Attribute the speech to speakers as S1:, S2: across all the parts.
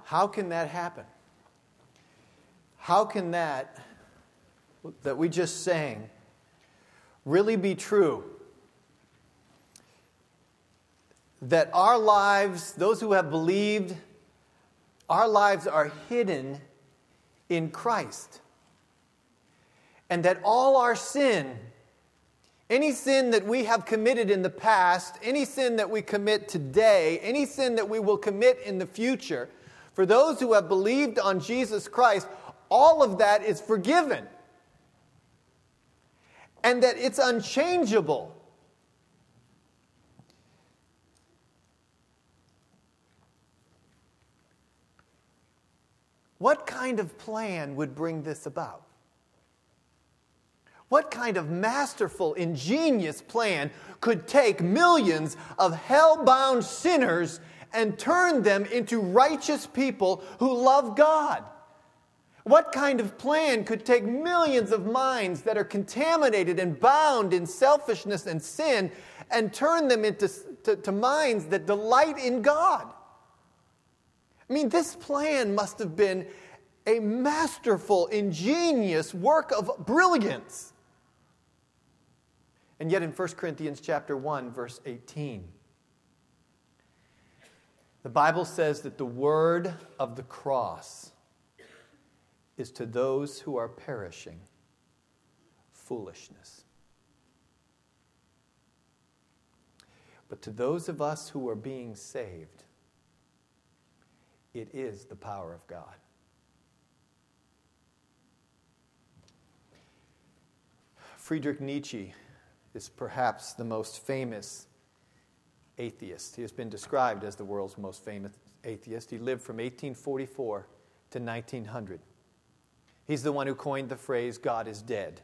S1: How can that happen? How can that we just sang really be true? That our lives, those who have believed, our lives are hidden in Christ. And that all our sin, any sin that we have committed in the past, any sin that we commit today, any sin that we will commit in the future, for those who have believed on Jesus Christ, all of that is forgiven. And that it's unchangeable. What kind of plan would bring this about? What kind of masterful, ingenious plan could take millions of hell-bound sinners and turn them into righteous people who love God? What kind of plan could take millions of minds that are contaminated and bound in selfishness and sin and turn them into minds that delight in God? I mean, this plan must have been a masterful, ingenious work of brilliance. And yet in 1 Corinthians chapter 1, verse 18, the Bible says that the word of the cross is to those who are perishing foolishness. But to those of us who are being saved, it is the power of God. Friedrich Nietzsche is perhaps the most famous atheist. He has been described as the world's most famous atheist. He lived from 1844 to 1900. He's the one who coined the phrase, God is dead.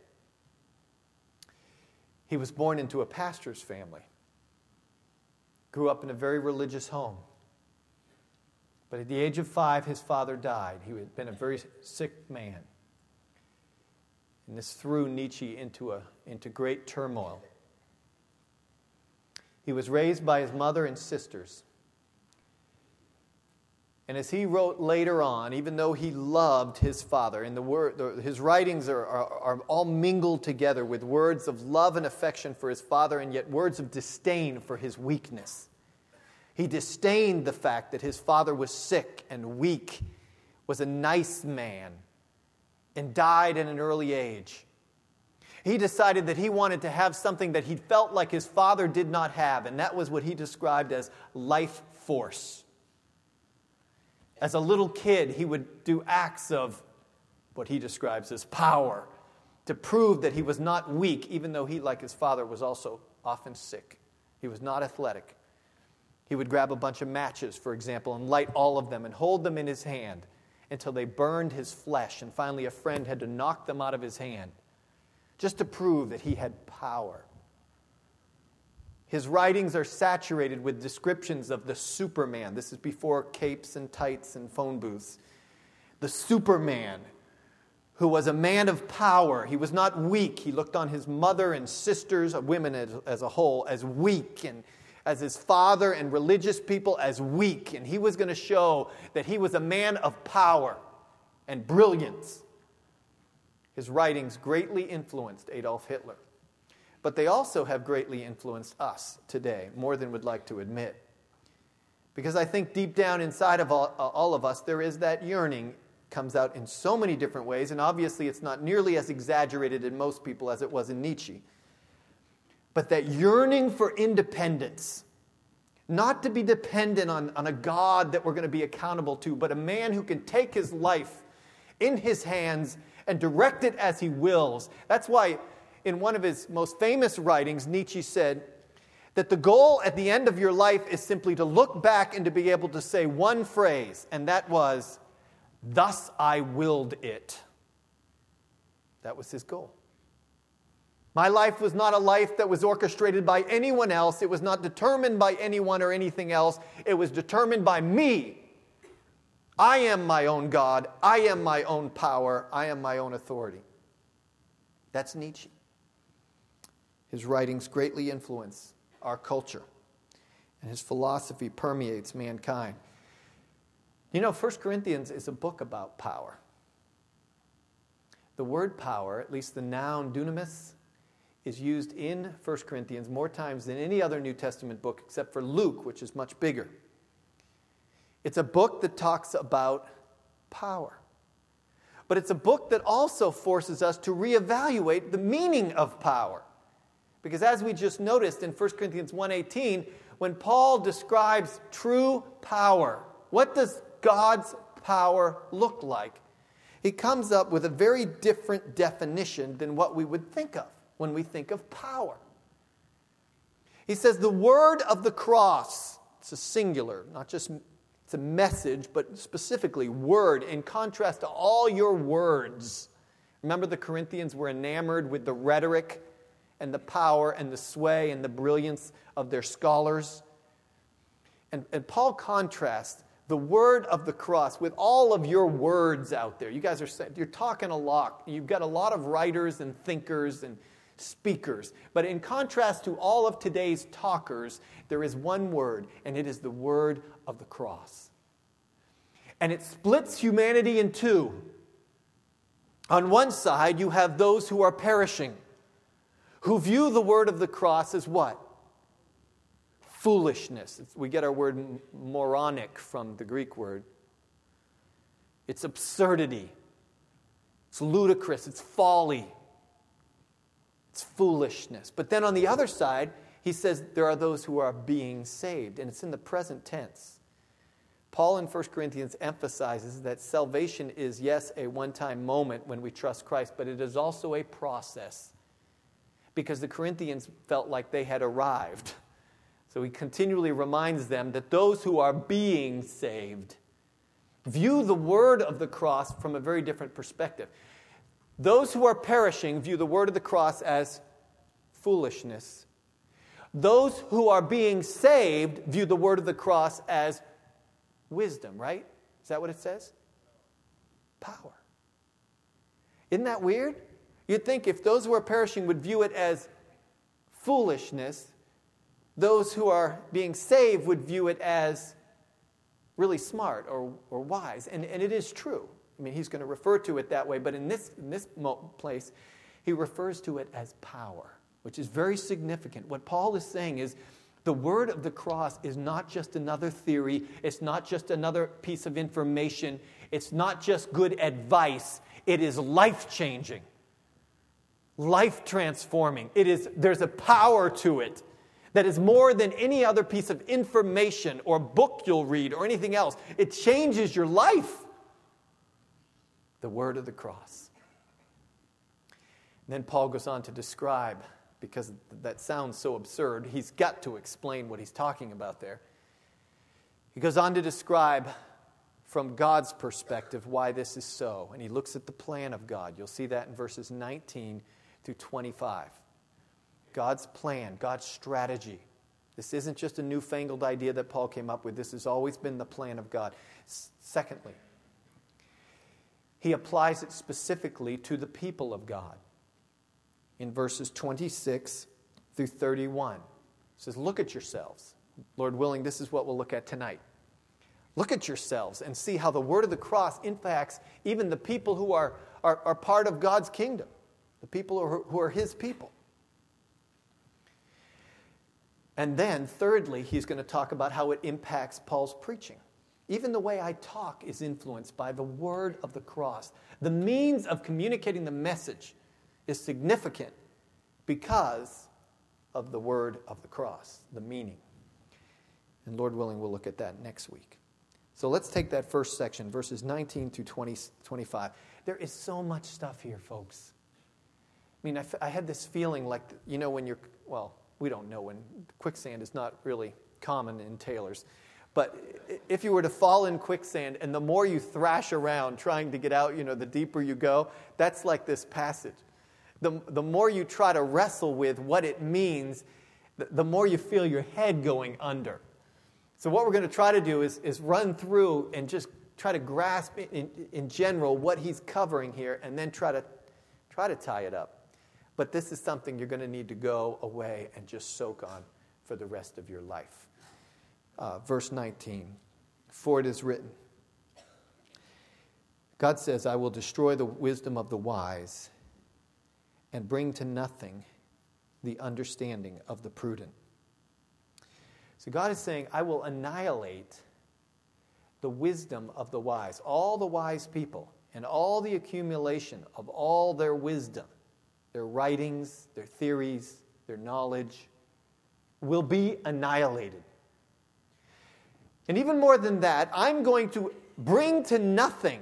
S1: He was born into a pastor's family. Grew up in a very religious home. But at the age of 5, his father died. He had been a very sick man. And this threw Nietzsche into great turmoil. He was raised by his mother and sisters. And as he wrote later on, even though he loved his father, and his writings are all mingled together with words of love and affection for his father, and yet words of disdain for his weakness. He disdained the fact that his father was sick and weak, was a nice man, and died at an early age. He decided that he wanted to have something that he felt like his father did not have, and that was what he described as life force. As a little kid, he would do acts of what he describes as power to prove that he was not weak, even though he, like his father, was also often sick. He was not athletic. He would grab a bunch of matches, for example, and light all of them and hold them in his hand until they burned his flesh, and finally a friend had to knock them out of his hand just to prove that he had power. His writings are saturated with descriptions of the Superman. This is before capes and tights and phone booths. The Superman, who was a man of power. He was not weak. He looked on his mother and sisters, women as a whole, as weak, and as his father and religious people as weak. And he was going to show that he was a man of power and brilliance. His writings greatly influenced Adolf Hitler. But they also have greatly influenced us today, more than we'd like to admit. Because I think deep down inside of all of us, there is that yearning. Comes out in so many different ways, and obviously it's not nearly as exaggerated in most people as it was in Nietzsche. But that yearning for independence, not to be dependent on a God that we're going to be accountable to, but a man who can take his life in his hands and direct it as he wills. That's why in one of his most famous writings, Nietzsche said that the goal at the end of your life is simply to look back and to be able to say one phrase, and that was, "Thus I willed it." That was his goal. My life was not a life that was orchestrated by anyone else. It was not determined by anyone or anything else. It was determined by me. I am my own God. I am my own power. I am my own authority. That's Nietzsche. His writings greatly influence our culture, and his philosophy permeates mankind. You know, 1 Corinthians is a book about power. The word power, at least the noun dunamis, is used in 1 Corinthians more times than any other New Testament book except for Luke, which is much bigger. It's a book that talks about power. But it's a book that also forces us to reevaluate the meaning of power. Because as we just noticed in 1 Corinthians 1:18, when Paul describes true power, what does God's power look like? He comes up with a very different definition than what we would think of when we think of power. He says the word of the cross, it's a singular, not just it's a message, but specifically word, in contrast to all your words. Remember, the Corinthians were enamored with the rhetoric and the power and the sway and the brilliance of their scholars. And Paul contrasts the word of the cross with all of your words out there. You guys you're talking a lot. You've got a lot of writers and thinkers and speakers. But in contrast to all of today's talkers, there is one word, and it is the word of the cross. And it splits humanity in two. On one side, you have those who are perishing, who view the word of the cross as what? Foolishness. We get our word moronic from the Greek word. It's absurdity. It's ludicrous. It's folly. It's foolishness. But then on the other side, he says there are those who are being saved, and it's in the present tense. Paul in 1 Corinthians emphasizes that salvation is, yes, a one-time moment when we trust Christ, but it is also a process. Because the Corinthians felt like they had arrived. So he continually reminds them that those who are being saved view the word of the cross from a very different perspective. Those who are perishing view the word of the cross as foolishness. Those who are being saved view the word of the cross as wisdom, right? Is that what it says? Power. Isn't that weird? You'd think if those who are perishing would view it as foolishness, those who are being saved would view it as really smart or wise. And it is true. I mean, he's going to refer to it that way, but in this place, he refers to it as power, which is very significant. What Paul is saying is the word of the cross is not just another theory. It's not just another piece of information. It's not just good advice. It is life-changing, life-transforming. There's a power to it that is more than any other piece of information or book you'll read or anything else. It changes your life. The word of the cross. And then Paul goes on to describe, because that sounds so absurd, he's got to explain what he's talking about there. He goes on to describe from God's perspective why this is so. And he looks at the plan of God. You'll see that in verses 19 through 25. God's plan, God's strategy. This isn't just a newfangled idea that Paul came up with. This has always been the plan of God. Secondly, he applies it specifically to the people of God. In verses 26 through 31, he says, look at yourselves. Lord willing, this is what we'll look at tonight. Look at yourselves and see how the word of the cross impacts even the people who are part of God's kingdom, the people who are his people. And then, thirdly, he's going to talk about how it impacts Paul's preaching. Even the way I talk is influenced by the word of the cross. The means of communicating the message is significant because of the word of the cross, the meaning. And Lord willing, we'll look at that next week. So let's take that first section, verses 19 through 25. There is so much stuff here, folks. I mean, I had this feeling like, you know, when we don't know when quicksand is not really common in tailors. But if you were to fall in quicksand and the more you thrash around trying to get out, you know, the deeper you go, that's like this passage. The more you try to wrestle with what it means, the more you feel your head going under. So what we're going to try to do is run through and just try to grasp in general what he's covering here and then try to tie it up. But this is something you're going to need to go away and just soak on for the rest of your life. Verse 19, for it is written, God says, I will destroy the wisdom of the wise and bring to nothing the understanding of the prudent. So God is saying, I will annihilate the wisdom of the wise. All the wise people and all the accumulation of all their wisdom, their writings, their theories, their knowledge, will be annihilated. And even more than that, I'm going to bring to nothing.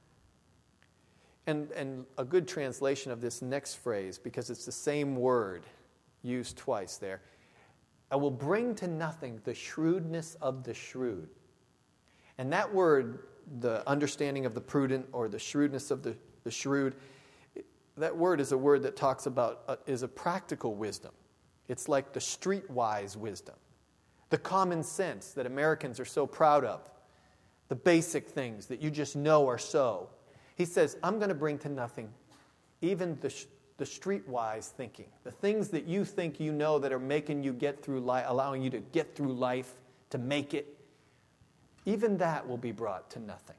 S1: And a good translation of this next phrase, because it's the same word used twice there, I will bring to nothing the shrewdness of the shrewd. And that word, the understanding of the prudent or the shrewdness of the shrewd, that word is a word that talks about, is a practical wisdom. It's like the streetwise wisdom, the common sense that Americans are so proud of, the basic things that you just know are so. He says, I'm going to bring to nothing even the streetwise thinking, the things that you think you know that are making you get through life, allowing you to get through life, to make it. Even that will be brought to nothing.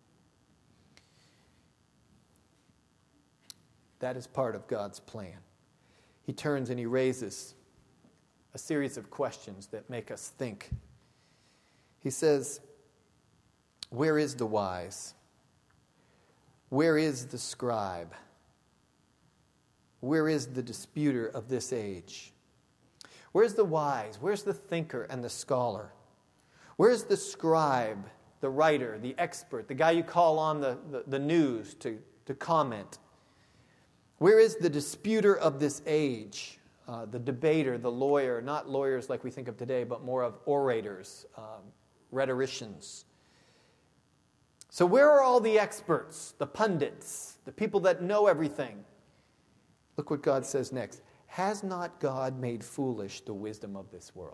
S1: That is part of God's plan. He turns and he raises a series of questions that make us think. He says, where is the wise? Where is the scribe? Where is the disputer of this age? Where's the wise? Where's the thinker and the scholar? Where's the scribe, the writer, the expert, the guy you call on the news to comment? Where is the disputer of this age? The debater, the lawyer, not lawyers like we think of today, but more of orators, rhetoricians. So where are all the experts, the pundits, the people that know everything? Look what God says next. Has not God made foolish the wisdom of this world?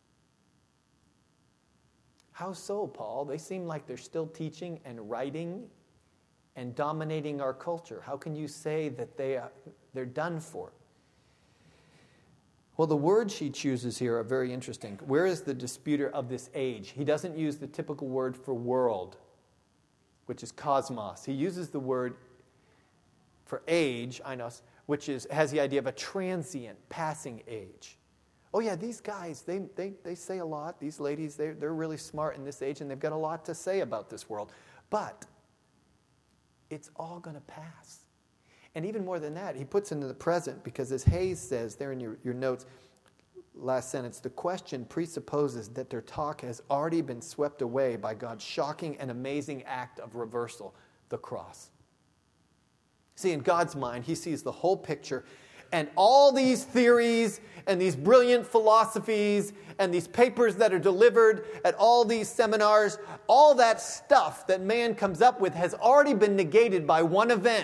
S1: How so, Paul? They seem like they're still teaching and writing and dominating our culture. How can you say that they're done for? Well, the words she chooses here are very interesting. Where is the disputer of this age? He doesn't use the typical word for world, which is cosmos. He uses the word for age, ainos, which has the idea of a transient, passing age. Oh yeah, these guys, they say a lot. These ladies, they're really smart in this age, and they've got a lot to say about this world. But it's all going to pass. And even more than that, he puts into the present, because as Hayes says there in your notes, last sentence, the question presupposes that their talk has already been swept away by God's shocking and amazing act of reversal, the cross. See, in God's mind, he sees the whole picture, and all these theories and these brilliant philosophies and these papers that are delivered at all these seminars, all that stuff that man comes up with has already been negated by one event.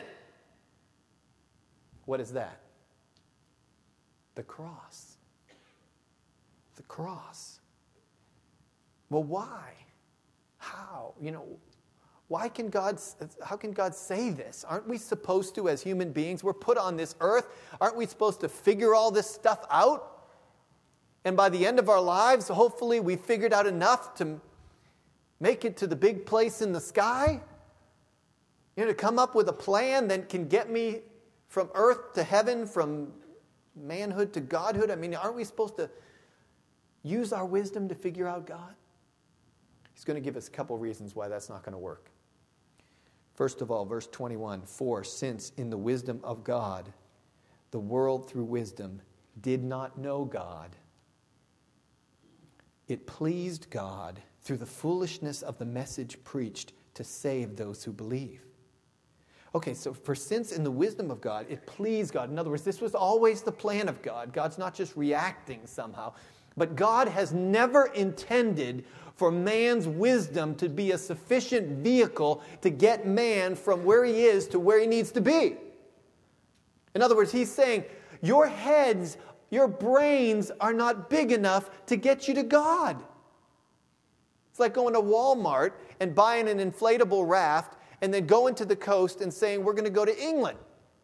S1: What is that? The cross. The cross. Well, why? How? How can God say this? Aren't we supposed to, as human beings, we're put on this earth, aren't we supposed to figure all this stuff out? And by the end of our lives, hopefully we figured out enough to make it to the big place in the sky? To come up with a plan that can get me from earth to heaven, from manhood to godhood. Aren't we supposed to use our wisdom to figure out God? He's going to give us a couple reasons why that's not going to work. First of all, verse 21, for since in the wisdom of God, the world through wisdom did not know God, it pleased God through the foolishness of the message preached to save those who believe. Okay, so for since in the wisdom of God, it pleased God. In other words, this was always the plan of God. God's not just reacting somehow. But God has never intended for man's wisdom to be a sufficient vehicle to get man from where he is to where he needs to be. In other words, he's saying, your heads, your brains are not big enough to get you to God. It's like going to Walmart and buying an inflatable raft and then going to the coast and saying, we're going to go to England.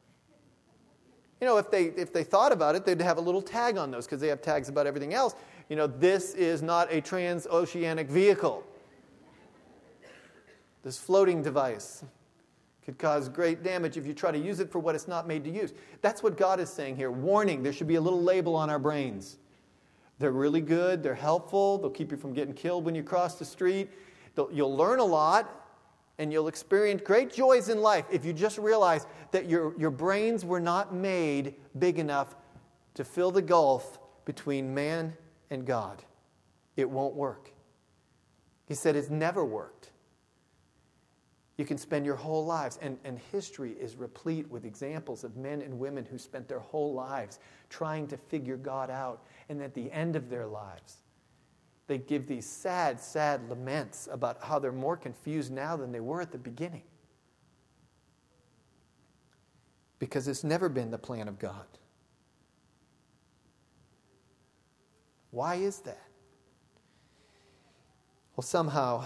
S1: If they thought about it, they'd have a little tag on those, because they have tags about everything else. This is not a transoceanic vehicle. This floating device. Could cause great damage if you try to use it for what it's not made to use. That's what God is saying here. Warning, there should be a little label on our brains. They're really good. They're helpful. They'll keep you from getting killed when you cross the street. You'll learn a lot, and you'll experience great joys in life if you just realize that your brains were not made big enough to fill the gulf between man and God. It won't work. He said it's never worked. You can spend your whole lives, and history is replete with examples of men and women who spent their whole lives trying to figure God out, and at the end of their lives, they give these sad, sad laments about how they're more confused now than they were at the beginning. Because it's never been the plan of God. Why is that? Well, somehow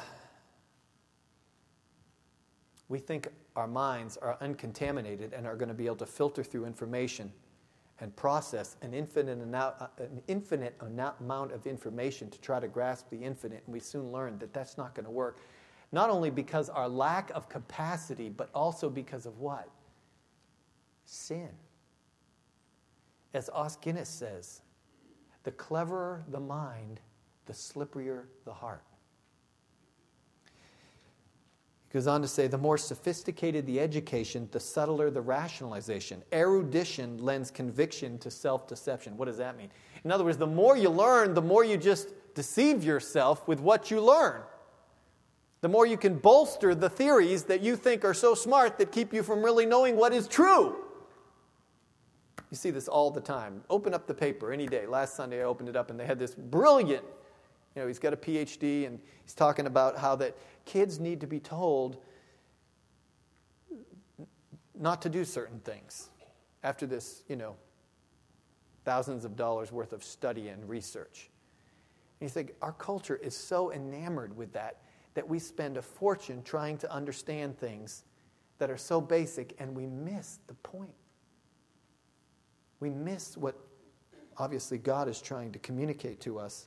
S1: we think our minds are uncontaminated and are going to be able to filter through information and process an infinite amount of information to try to grasp the infinite. And we soon learn that that's not going to work. Not only because our lack of capacity, but also because of what? Sin. As Os Guinness says, the cleverer the mind, the slipperier the heart. Goes on to say, the more sophisticated the education, the subtler the rationalization. Erudition lends conviction to self-deception. What does that mean? In other words, the more you learn, the more you just deceive yourself with what you learn. The more you can bolster the theories that you think are so smart that keep you from really knowing what is true. You see this all the time. Open up the paper any day. Last Sunday I opened it up and they had this brilliant, he's got a PhD and he's talking about how that kids need to be told not to do certain things after this, thousands of dollars worth of study and research. And you think our culture is so enamored with that we spend a fortune trying to understand things that are so basic and we miss the point. We miss what obviously God is trying to communicate to us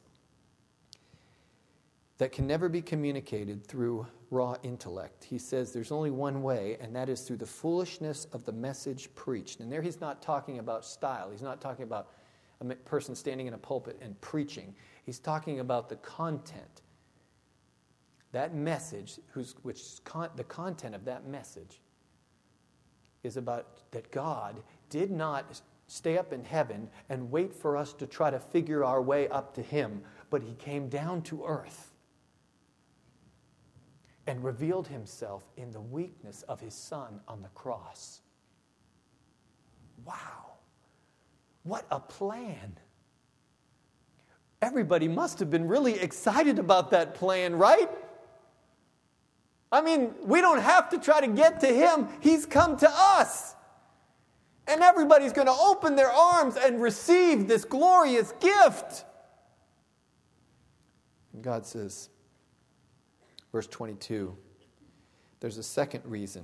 S1: that can never be communicated through raw intellect. He says there's only one way, and that is through the foolishness of the message preached. And there he's not talking about style. He's not talking about a person standing in a pulpit and preaching. He's talking about the content. That message, the content of that message is about that God did not stay up in heaven and wait for us to try to figure our way up to him, but he came down to earth and revealed himself in the weakness of his Son on the cross. Wow. What a plan. Everybody must have been really excited about that plan, right? I mean, we don't have to try to get to him. He's come to us. And everybody's going to open their arms and receive this glorious gift. And God says, verse 22, there's a second reason.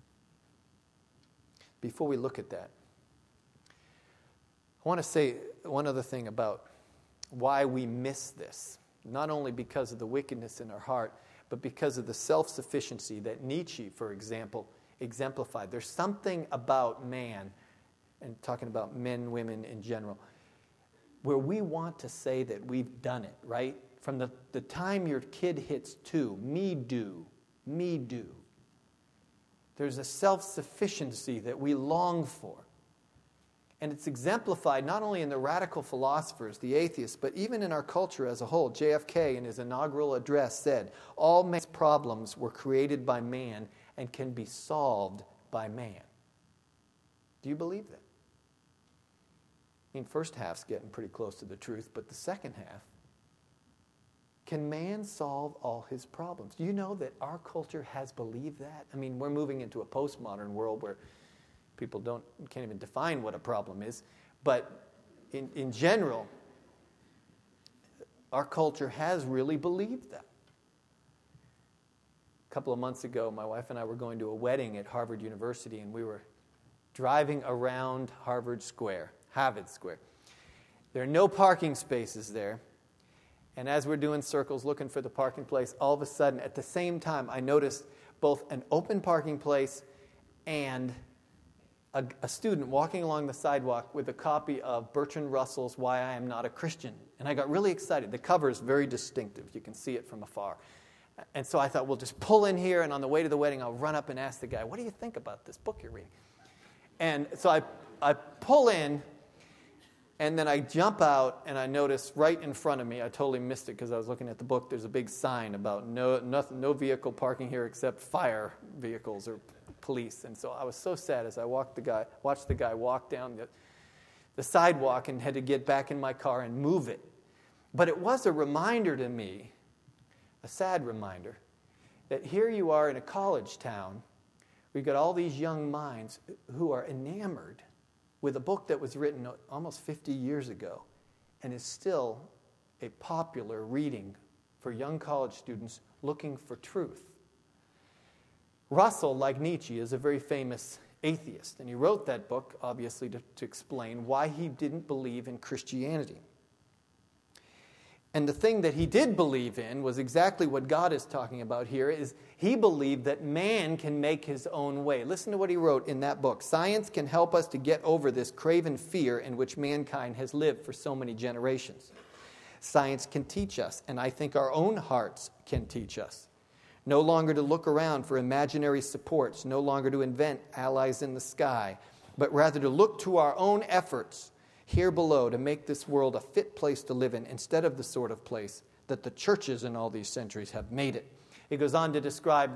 S1: Before we look at that, I want to say one other thing about why we miss this. Not only because of the wickedness in our heart, but because of the self-sufficiency that Nietzsche, for example, exemplified. There's something about man, and talking about men, women in general, where we want to say that we've done it, right? From the time your kid hits 2, me do. There's a self-sufficiency that we long for. And it's exemplified not only in the radical philosophers, the atheists, but even in our culture as a whole. JFK, in his inaugural address, said, all man's problems were created by man and can be solved by man. Do you believe that? I mean, first half's getting pretty close to the truth, but the second half, can man solve all his problems? Do you know that our culture has believed that? I mean, we're moving into a postmodern world where people can't even define what a problem is. But in general, our culture has really believed that. A couple of months ago, my wife and I were going to a wedding at Harvard University, and we were driving around Harvard Square. There are no parking spaces there. And as we're doing circles looking for the parking place, all of a sudden, at the same time, I noticed both an open parking place and a student walking along the sidewalk with a copy of Bertrand Russell's Why I Am Not a Christian. And I got really excited. The cover is very distinctive. You can see it from afar. And so I thought, we'll just pull in here, and on the way to the wedding, I'll run up and ask the guy, what do you think about this book you're reading? And so I pull in, and then I jump out, and I notice right in front of me, I totally missed it because I was looking at the book, there's a big sign about no vehicle parking here except fire vehicles or police. And so I was so sad as I watched the guy walk down the sidewalk and had to get back in my car and move it. But it was a reminder to me, a sad reminder, that here you are in a college town. We've got all these young minds who are enamored with a book that was written almost 50 years ago and is still a popular reading for young college students looking for truth. Russell, like Nietzsche, is a very famous atheist, and he wrote that book, obviously, to explain why he didn't believe in Christianity. And the thing that he did believe in was exactly what God is talking about here, is he believed that man can make his own way. Listen to what he wrote in that book. Science can help us to get over this craven fear in which mankind has lived for so many generations. Science can teach us, and I think our own hearts can teach us. No longer to look around for imaginary supports, no longer to invent allies in the sky, but rather to look to our own efforts here below to make this world a fit place to live in instead of the sort of place that the churches in all these centuries have made it. He goes on to describe,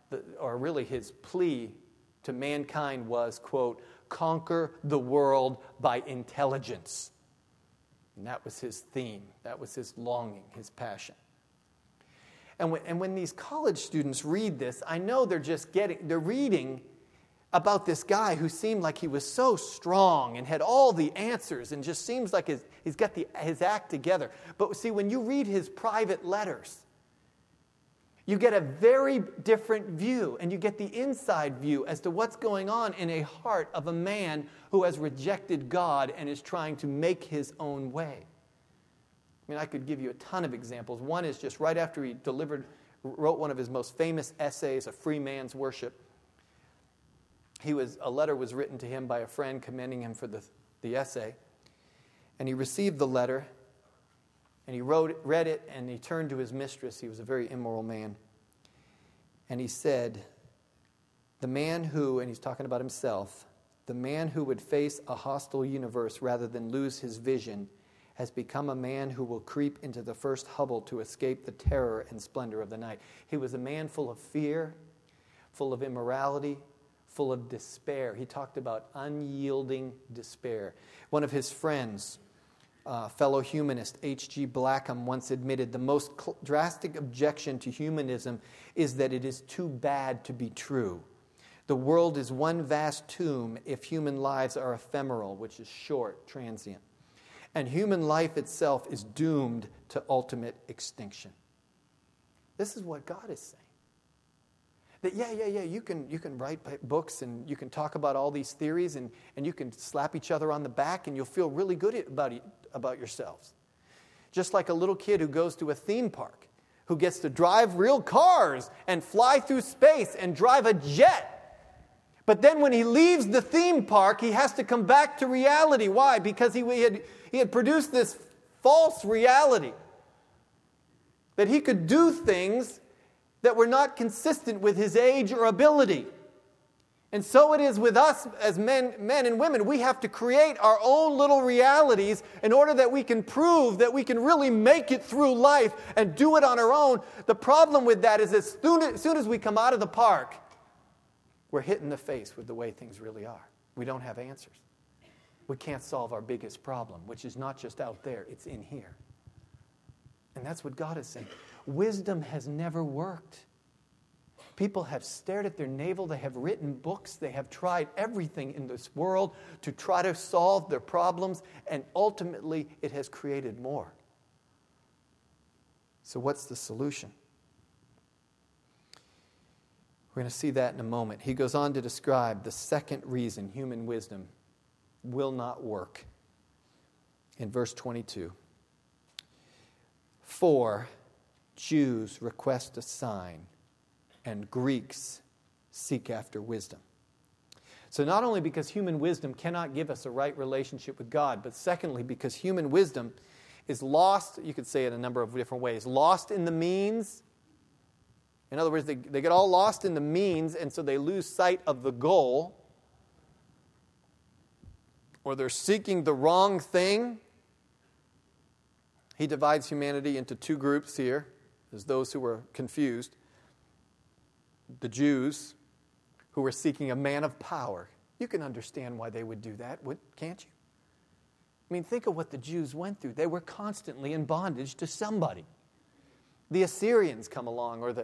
S1: his plea to mankind was, quote, conquer the world by intelligence. And that was his theme. That was his longing, his passion. And when these college students read this, I know they're reading about this guy who seemed like he was so strong and had all the answers and just seems like he's got his act together. But see, when you read his private letters, you get a very different view, and you get the inside view as to what's going on in a heart of a man who has rejected God and is trying to make his own way. I mean, I could give you a ton of examples. One is just right after he wrote one of his most famous essays, A Free Man's Worship. A letter was written to him by a friend commending him for the essay. And he received the letter, and he read it, and he turned to his mistress. He was a very immoral man. And he said, the man who, and he's talking about himself, the man who would face a hostile universe rather than lose his vision has become a man who will creep into the first hovel to escape the terror and splendor of the night. He was a man full of fear, full of immorality, full of despair. He talked about unyielding despair. One of his friends, fellow humanist H.G. Blackham, once admitted the most drastic objection to humanism is that it is too bad to be true. The world is one vast tomb if human lives are ephemeral, which is short, transient. And human life itself is doomed to ultimate extinction. This is what God is saying. That you can write books and you can talk about all these theories and you can slap each other on the back and you'll feel really good about yourselves. Just like a little kid who goes to a theme park, who gets to drive real cars and fly through space and drive a jet. But then when he leaves the theme park, he has to come back to reality. Why? Because he had produced this false reality that he could do things that were not consistent with his age or ability. And so it is with us as men and women. We have to create our own little realities in order that we can prove that we can really make it through life and do it on our own. The problem with that is as soon as we come out of the park, we're hit in the face with the way things really are. We don't have answers. We can't solve our biggest problem, which is not just out there, it's in here. And that's what God is saying. Wisdom has never worked. People have stared at their navel. They have written books. They have tried everything in this world to try to solve their problems, and ultimately it has created more. So what's the solution? We're going to see that in a moment. He goes on to describe the second reason human wisdom will not work. In verse 22. For Jews request a sign, and Greeks seek after wisdom. So not only because human wisdom cannot give us a right relationship with God, but secondly, because human wisdom is lost, you could say it a number of different ways, lost in the means. In other words, they get all lost in the means, and so they lose sight of the goal. Or they're seeking the wrong thing. He divides humanity into two groups here. There's those who were confused. The Jews, who were seeking a man of power. You can understand why they would do that, can't you? I mean, think of what the Jews went through. They were constantly in bondage to somebody. The Assyrians come along, or the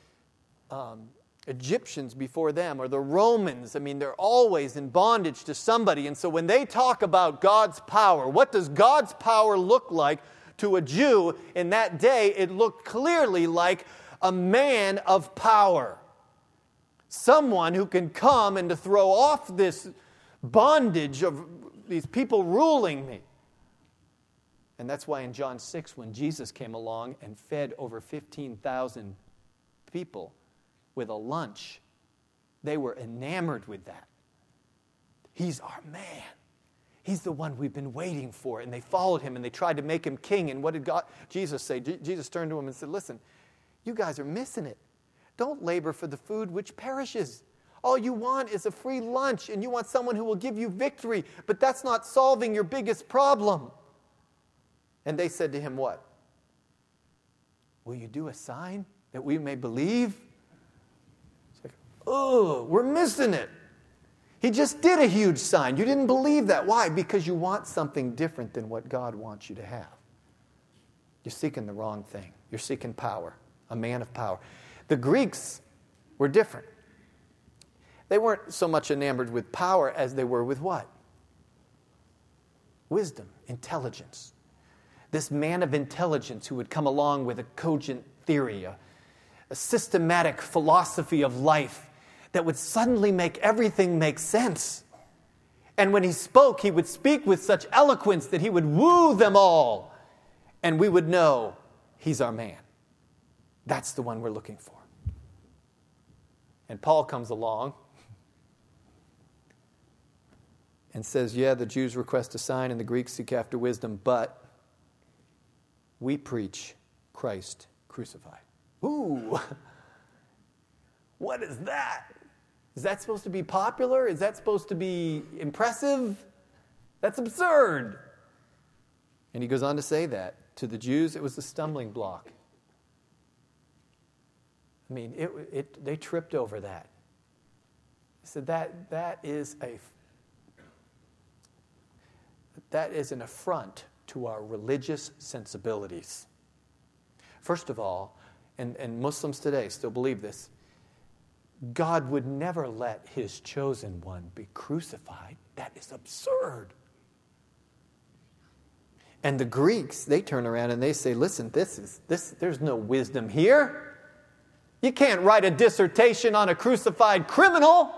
S1: Egyptians before them, or the Romans. I mean, they're always in bondage to somebody. And so when they talk about God's power, what does God's power look like to a Jew in that day? It looked clearly like a man of power. Someone who can come and to throw off this bondage of these people ruling me. And that's why in John 6, when Jesus came along and fed over 15,000 people with a lunch, they were enamored with that. He's our man. He's the one we've been waiting for. And they followed him and they tried to make him king. And what did Jesus say? Jesus turned to him and said, listen, you guys are missing it. Don't labor for the food which perishes. All you want is a free lunch, and you want someone who will give you victory. But that's not solving your biggest problem. And they said to him, what? Will you do a sign that we may believe? It's like, oh, we're missing it. He just did a huge sign. You didn't believe that. Why? Because you want something different than what God wants you to have. You're seeking the wrong thing. You're seeking power, a man of power. The Greeks were different. They weren't so much enamored with power as they were with what? Wisdom, intelligence. This man of intelligence who would come along with a cogent theory, a systematic philosophy of life that would suddenly make everything make sense. And when he spoke, he would speak with such eloquence that he would woo them all. And we would know he's our man. That's the one we're looking for. And Paul comes along and says, yeah, the Jews request a sign and the Greeks seek after wisdom, but we preach Christ crucified. Ooh, what is that? Is that supposed to be popular? Is that supposed to be impressive? That's absurd. And he goes on to say that to the Jews, it was a stumbling block. I mean, they tripped over that. He said that is an affront to our religious sensibilities. First of all, and Muslims today still believe this, God would never let his chosen one be crucified. That is absurd. And the Greeks, they turn around and they say, listen, there's no wisdom here. You can't write a dissertation on a crucified criminal.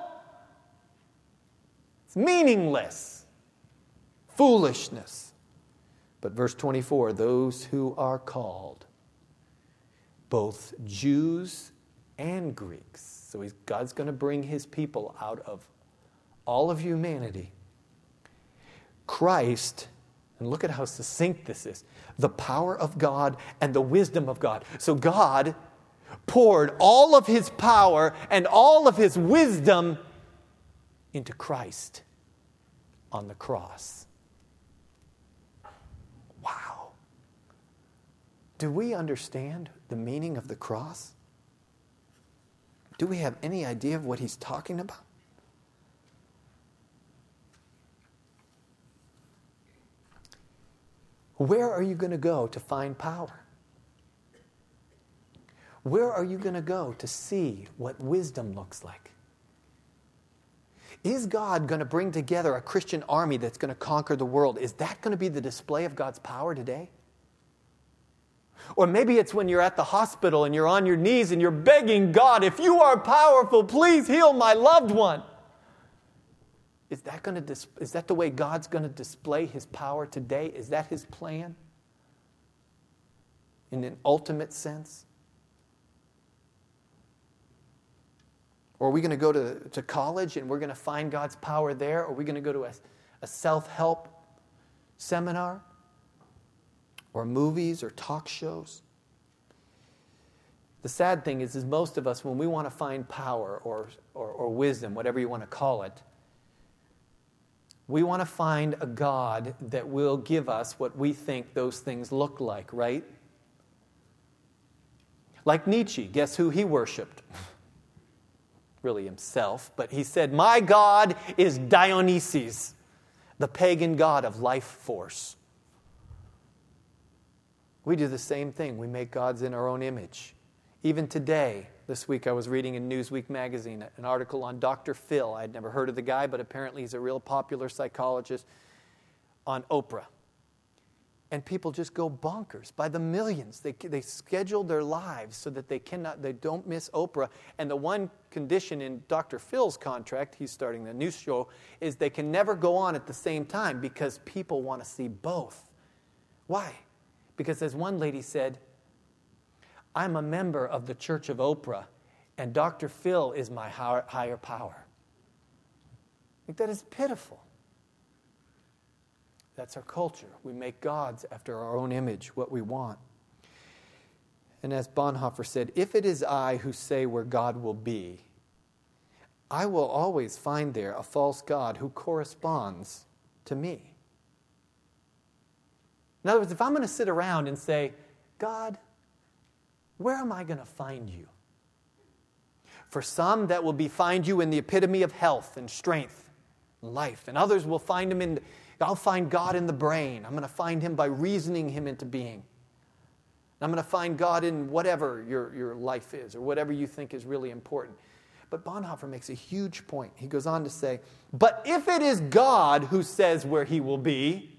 S1: It's meaningless. Foolishness. But verse 24, those who are called, both Jews and Greeks. So God's going to bring his people out of all of humanity. Christ, and look at how succinct this is, the power of God and the wisdom of God. So God poured all of his power and all of his wisdom into Christ on the cross. Wow. Do we understand the meaning of the cross? Do we have any idea of what he's talking about? Where are you going to go to find power? Where are you going to go to see what wisdom looks like? Is God going to bring together a Christian army that's going to conquer the world? Is that going to be the display of God's power today? Or maybe it's when you're at the hospital and you're on your knees and you're begging God, if you are powerful, please heal my loved one. Is that the way God's going to display his power today? Is that his plan? In an ultimate sense? Or are we going to go to college and we're going to find God's power there? Or are we going to go to a self-help seminar? Or movies or talk shows? The sad thing is most of us, when we want to find power or wisdom, whatever you want to call it, we want to find a God that will give us what we think those things look like, right? Like Nietzsche, guess who he worshipped? Really himself, but he said, "My God is Dionysus, the pagan god of life force." We do the same thing. We make gods in our own image. Even today, this week I was reading in Newsweek magazine an article on Dr. Phil. I had never heard of the guy, but apparently he's a real popular psychologist on Oprah. And people just go bonkers by the millions. They schedule their lives so that they don't miss Oprah. And the one condition in Dr. Phil's contract, he's starting the new show, is they can never go on at the same time because people want to see both. Why? Because as one lady said, "I'm a member of the Church of Oprah, and Dr. Phil is my higher power." I think that is pitiful. That's our culture. We make gods after our own image, what we want. And as Bonhoeffer said, "If it is I who say where God will be, I will always find there a false God who corresponds to me." In other words, if I'm going to sit around and say, "God, where am I going to find you?" For some, that will be find you in the epitome of health and strength and life. And others will find him I'll find God in the brain. I'm going to find him by reasoning him into being. I'm going to find God in whatever your life is or whatever you think is really important. But Bonhoeffer makes a huge point. He goes on to say, "But if it is God who says where he will be,"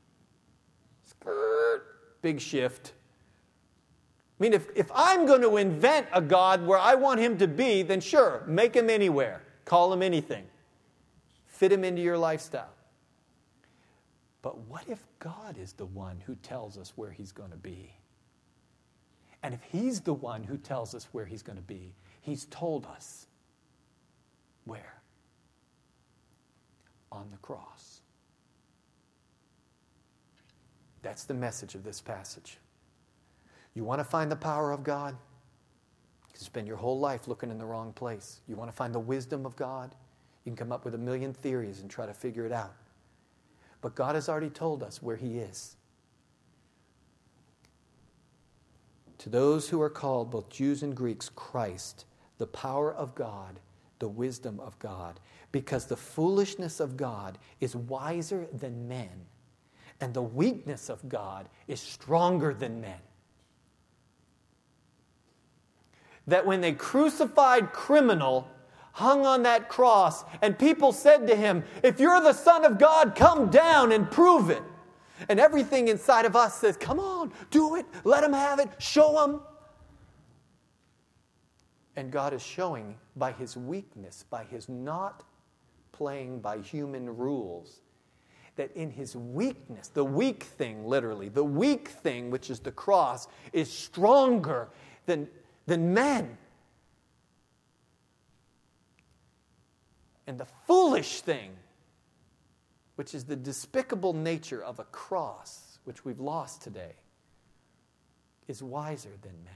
S1: big shift. I mean, if I'm going to invent a God where I want him to be, then sure, make him anywhere. Call him anything. Fit him into your lifestyle. But what if God is the one who tells us where he's going to be? And if he's the one who tells us where he's going to be, he's told us where? On the cross. That's the message of this passage. You want to find the power of God? You spend your whole life looking in the wrong place. You want to find the wisdom of God? You can come up with a million theories and try to figure it out. But God has already told us where he is. To those who are called, both Jews and Greeks, Christ, the power of God, the wisdom of God. Because the foolishness of God is wiser than men, and the weakness of God is stronger than men. That when they crucified criminal, hung on that cross, and people said to him, "If you're the Son of God, come down and prove it." And everything inside of us says, "Come on, do it, let him have it, show him." And God is showing by his weakness, by his not playing by human rules, that in his weakness, the weak thing, literally, the weak thing, which is the cross, is stronger than men. And the foolish thing, which is the despicable nature of a cross, which we've lost today, is wiser than men.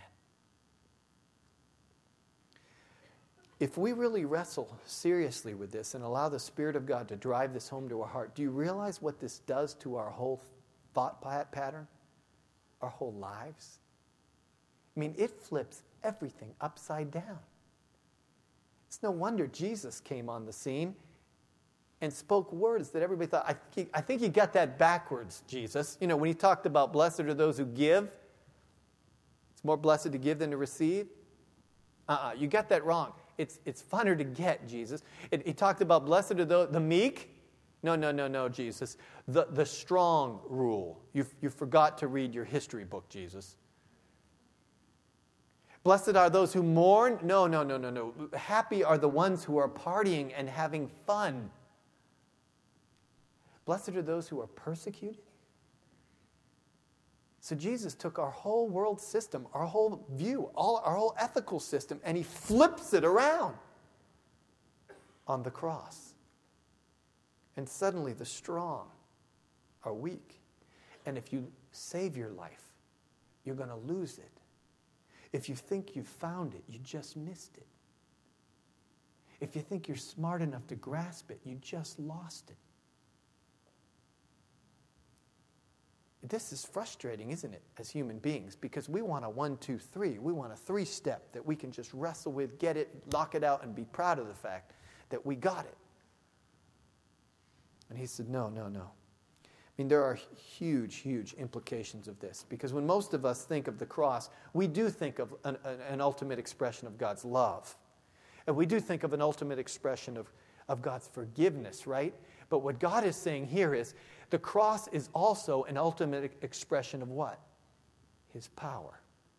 S1: If we really wrestle seriously with this and allow the Spirit of God to drive this home to our heart, do you realize what this does to our whole thought pattern? Our whole lives? I mean, it flips everything upside down. It's no wonder Jesus came on the scene and spoke words that everybody thought, I think he got that backwards, Jesus. You know, when he talked about blessed are those who give, it's more blessed to give than to receive. You got that wrong. It's funner to get, Jesus. He talked about blessed are the meek. No, Jesus. The strong rule. You forgot to read your history book, Jesus. Blessed are those who mourn. No. Happy are the ones who are partying and having fun. Blessed are those who are persecuted. So Jesus took our whole world system, our whole view, our whole ethical system, and he flips it around. on the cross. And suddenly the strong are weak. And if you save your life, you're going to lose it. If you think you've found it, you just missed it. If you think you're smart enough to grasp it, you just lost it. This is frustrating, isn't it, as human beings? Because we want a 1, 2, 3. We want a 3-step that we can just wrestle with, get it, lock it out, and be proud of the fact that we got it. And he said, no. I mean, there are huge, huge implications of this. Because when most of us think of the cross, we do think of an ultimate expression of God's love. And we do think of an ultimate expression of God's forgiveness, right? But what God is saying here is, the cross is also an ultimate expression of what? His power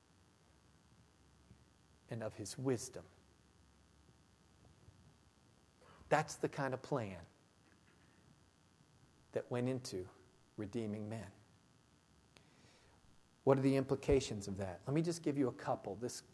S1: and of his wisdom. That's the kind of plan that went into redeeming men. What are the implications of that? Let me just give you a couple. There's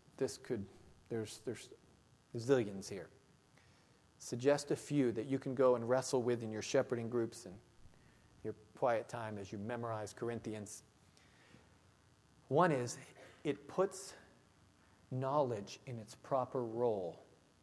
S1: zillions here. Suggest a few that you can go and wrestle with in your shepherding groups and your quiet time as you memorize Corinthians. One is, it puts knowledge in its proper role.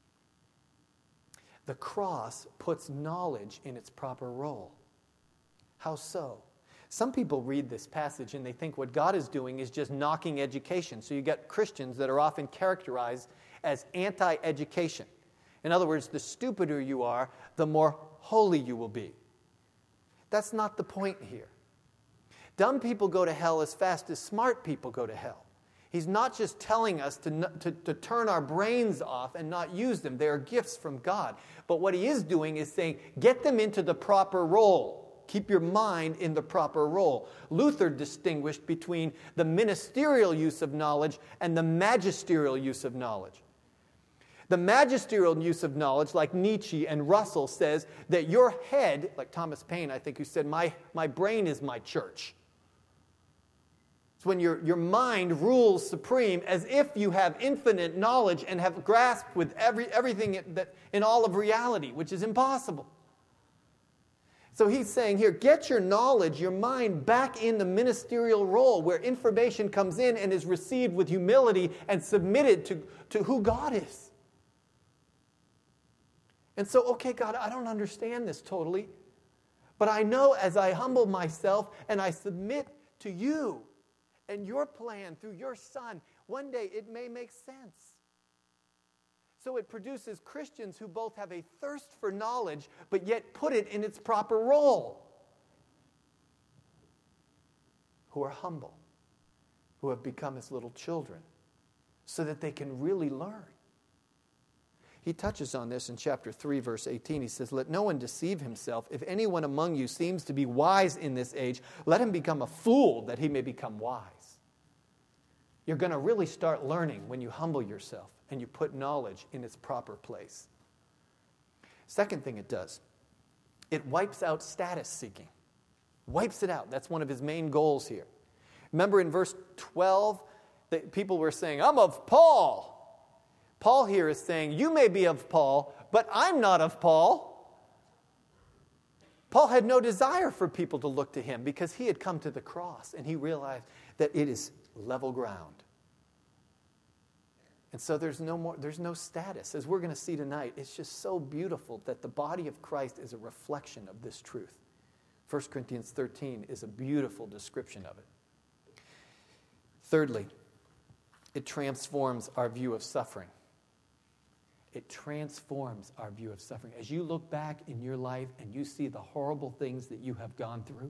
S1: The cross puts knowledge in its proper role. How so? Some people read this passage and they think what God is doing is just knocking education. So you get Christians that are often characterized as anti-education. In other words, the stupider you are, the more holy you will be. That's not the point here. Dumb people go to hell as fast as smart people go to hell. He's not just telling us to turn our brains off and not use them. They are gifts from God. But what he is doing is saying, get them into the proper role. Keep your mind in the proper role. Luther distinguished between the ministerial use of knowledge and the magisterial use of knowledge. The magisterial use of knowledge, like Nietzsche and Russell, says that your head, like Thomas Paine, I think, who said, my brain is my church. It's when your mind rules supreme, as if you have infinite knowledge and have grasped with everything in all of reality, which is impossible. So he's saying here, get your knowledge, your mind back in the ministerial role where information comes in and is received with humility and submitted to who God is. And so, okay, God, I don't understand this totally, but I know as I humble myself and I submit to you and your plan through your Son, one day it may make sense. So it produces Christians who both have a thirst for knowledge, but yet put it in its proper role, who are humble, who have become as little children, so that they can really learn. He touches on this in chapter 3, verse 18. He says, let no one deceive himself. If anyone among you seems to be wise in this age, let him become a fool that he may become wise. You're going to really start learning when you humble yourself and you put knowledge in its proper place. Second thing it does, it wipes out status seeking. Wipes it out. That's one of his main goals here. Remember in verse 12, that people were saying, I'm of Paul. Paul here is saying, you may be of Paul, but I'm not of Paul. Paul had no desire for people to look to him because he had come to the cross and he realized that it is level ground. And so there's no status. As we're going to see tonight, it's just so beautiful that the body of Christ is a reflection of this truth. 1 Corinthians 13 is a beautiful description of it. Thirdly, it transforms our view of suffering. It transforms our view of suffering. As you look back in your life and you see the horrible things that you have gone through,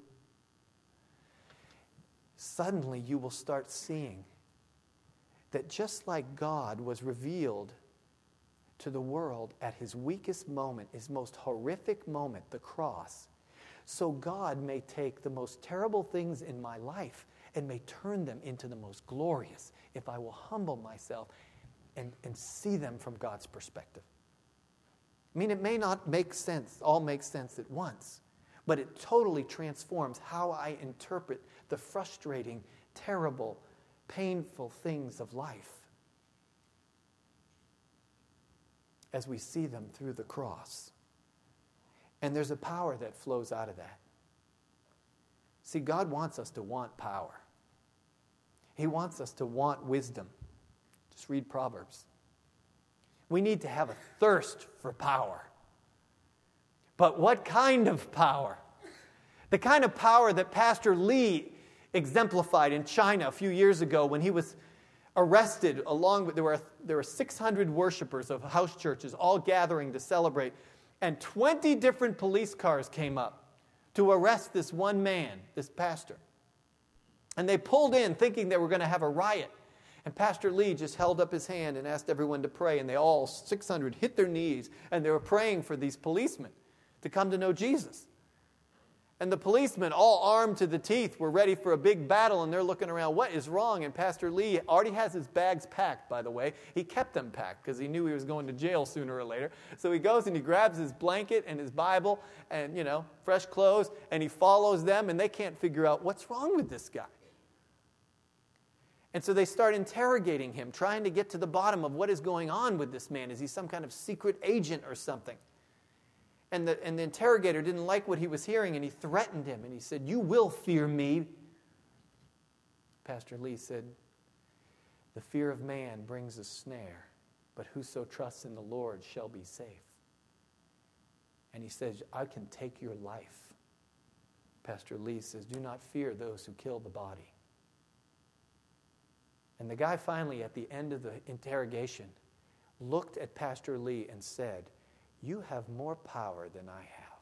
S1: suddenly you will start seeing that just like God was revealed to the world at his weakest moment, his most horrific moment, the cross, so God may take the most terrible things in my life and may turn them into the most glorious if I will humble myself and see them from God's perspective. I mean, it may not all make sense at once, but it totally transforms how I interpret the frustrating, terrible, painful things of life. as we see them through the cross. And there's a power that flows out of that. See, God wants us to want power. He wants us to want wisdom. Just read Proverbs. We need to have a thirst for power. But what kind of power? The kind of power that Pastor Lee exemplified in China a few years ago when he was arrested along with, there were 600 worshipers of house churches all gathering to celebrate, and 20 different police cars came up to arrest this one man, this pastor. And they pulled in thinking they were going to have a riot. And Pastor Lee just held up his hand and asked everyone to pray, and they all, 600, hit their knees, and they were praying for these policemen to come to know Jesus. And the policemen, all armed to the teeth, were ready for a big battle, and they're looking around, what is wrong? And Pastor Lee already has his bags packed, by the way. He kept them packed because he knew he was going to jail sooner or later. So he goes and he grabs his blanket and his Bible and, fresh clothes, and he follows them, and they can't figure out what's wrong with this guy. And so they start interrogating him, trying to get to the bottom of what is going on with this man. Is he some kind of secret agent or something? And the interrogator didn't like what he was hearing, and he threatened him, and he said, "You will fear me." Pastor Lee said, "The fear of man brings a snare, but whoso trusts in the Lord shall be safe." And he says, "I can take your life." Pastor Lee says, "Do not fear those who kill the body." And the guy finally, at the end of the interrogation, looked at Pastor Lee and said, "You have more power than I have."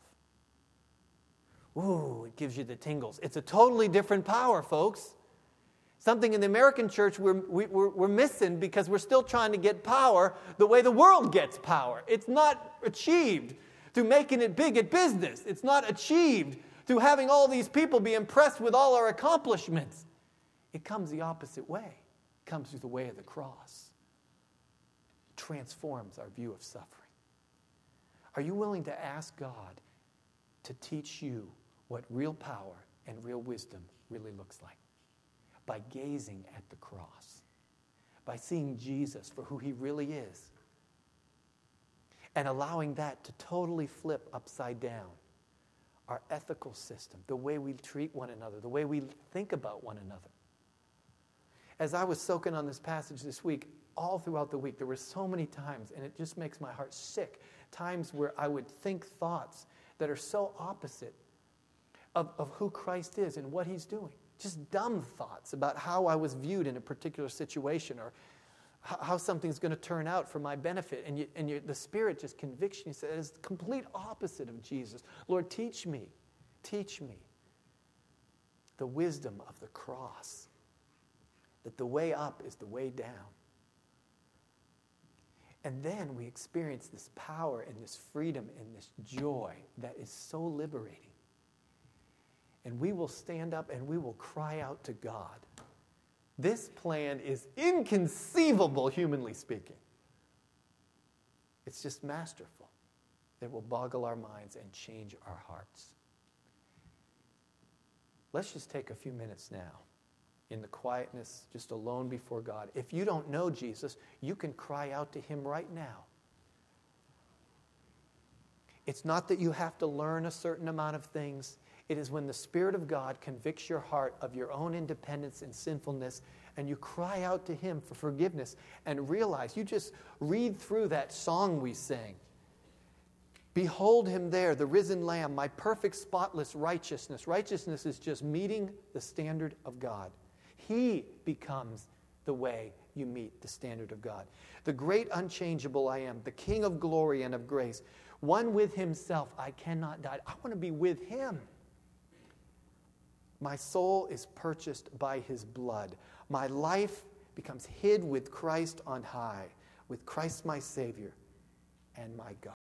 S1: Ooh, it gives you the tingles. It's a totally different power, folks. Something in the American church we're missing because we're still trying to get power the way the world gets power. It's not achieved through making it big at business. It's not achieved through having all these people be impressed with all our accomplishments. It comes the opposite way. It comes through the way of the cross. It transforms our view of suffering. Are you willing to ask God to teach you what real power and real wisdom really looks like? By gazing at the cross, by seeing Jesus for who he really is, and allowing that to totally flip upside down our ethical system, the way we treat one another, the way we think about one another. As I was soaking on this passage this week, all throughout the week, there were so many times, and it just makes my heart sick, times where I would think thoughts that are so opposite of who Christ is and what he's doing. Just dumb thoughts about how I was viewed in a particular situation or how something's going to turn out for my benefit. And the Spirit just convicts you and says, it's the complete opposite of Jesus. Lord, teach me the wisdom of the cross, that the way up is the way down. And then we experience this power and this freedom and this joy that is so liberating. And we will stand up and we will cry out to God. This plan is inconceivable, humanly speaking. It's just masterful. It will boggle our minds and change our hearts. Let's just take a few minutes now in the quietness, just alone before God. If you don't know Jesus, you can cry out to him right now. It's not that you have to learn a certain amount of things. It is when the Spirit of God convicts your heart of your own independence and sinfulness, and you cry out to him for forgiveness and realize, you just read through that song we sang. Behold him there, the risen Lamb, my perfect, spotless righteousness. Righteousness is just meeting the standard of God. He becomes the way you meet the standard of God. The great unchangeable I am, the King of glory and of grace, one with himself, I cannot die. I want to be with him. My soul is purchased by his blood. My life becomes hid with Christ on high, with Christ my Savior and my God.